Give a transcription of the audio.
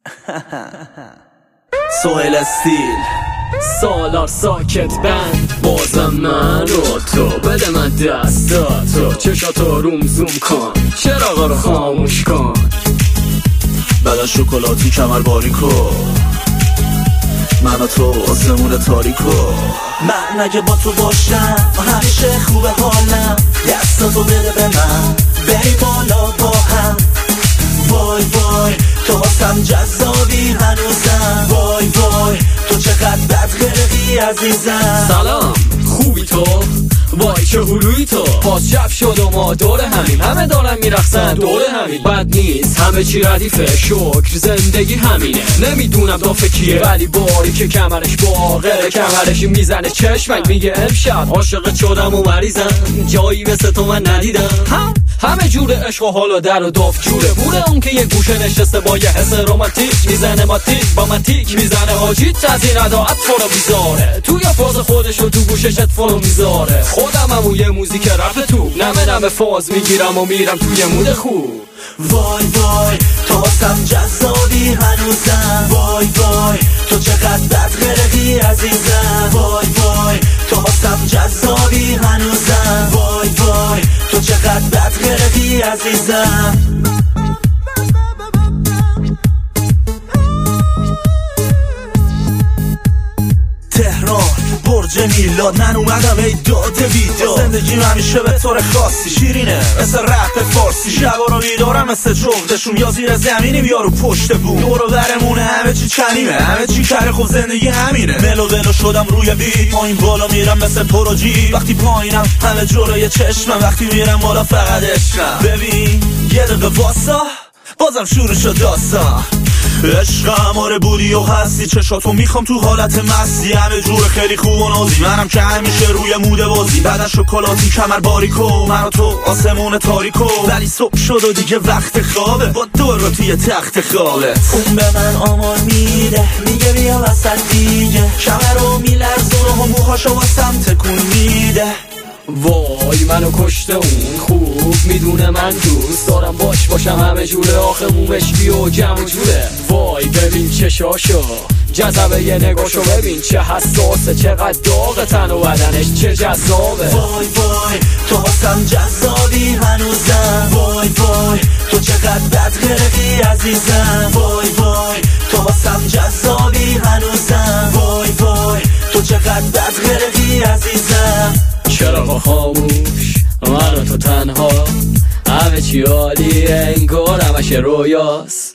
سهیل استیل سالار ساکت بند بازم من رو تو بده من دستاتو چشاتو روم زوم کن چراغا رو خاموش کن بعد شکلاتی کمر باریکو من و تو آسمون تاریکو من اگه با تو باشم همیشه خوبه حالم دستاتو بده به من بری بالا با هم وای وای تو واسم جذابی هنوزم وای وای تو چقدر بدقلقی عزیزم سلام خوبی تو وای چه هلوی تو باز شب شد و ما دور همیم همه دارن میرخصن دور همین بد نیست همه چی ردیفه شکر زندگی همینه نمیدونم دافه کیه ولی باری که کمرش باقره کمرش میزنه چشمک میگه امشب عاشقت شدم و مریضم جایی مثل تو من ندیدم همه جور عشق و حالا در و داف جوره بوره اون که یه گوشه نشسته با یه حس رومانتیک میزنه ماتیک با من تیک میزنه حاجیت تزین اداعت فرو میذاره تو یا فاز خودش و تو گوشش فرو میذاره خودم هم یه موزیک رپ تو نمه فاز میگیرم و میرم توی مود خوب وای وای تو واسم جذابی هنوزم وای وای تو چقدر بدقلقی عزیزم وای وای تو واسم جذابی هنوزم وای وای تو چقدر بدقلقی عزیزم تهران برج میلاد من اومدم ای داده بیداد زندگیم همیشه به طور خاصی شیرینه مثل رپ فارسی شبا رو بیدارم مثل جغدشون یا زیر زمینیم یا رو پشت بوم دورو برمونه همه چی چنیمه همه چی کره خب زندگی همینه ملو شدم روی بیت پایین بالا میرم مثل پروژی وقتی پایینم همه جلوی چشمم وقتی میرم بالا فقط عشقم ببین یه دقیقه واسا بازم شروع شد داستان عشقم آره بودی و هستی چشاتو میخوام تو حالت مستی همه جور خیلی خوب و نازی منم که همیشه روی موده بازی بعد شکلاتی کمر باریکو من و تو آسمون تاریکو ولی صبح شد و دیگه وقت خوابه با دور رو توی تخت خوابه اون به من آمار میده میگه بیا وسط دیگه کمر رو میلرزونه و موهاشو واسم تکون میده وای منو کشته اون خوب میدونه من دوست دارم باشم همه جوره آخه مومشکی و جمع جوره وای ببین چشاشو جذبه یه نگاشو ببین چه حساسه چقدر داغ تن و بدنش چه جذابه وای وای تو واسم جذابی هنوزم وای وای تو چقدر بدقلقی عزیزم وای وای تو واسم جذابی هنوزم وای وای تو چقدر بدقلقی عزیزم چراغ خاموش من و تو تنها همه چی عالیه انگار همش رویاست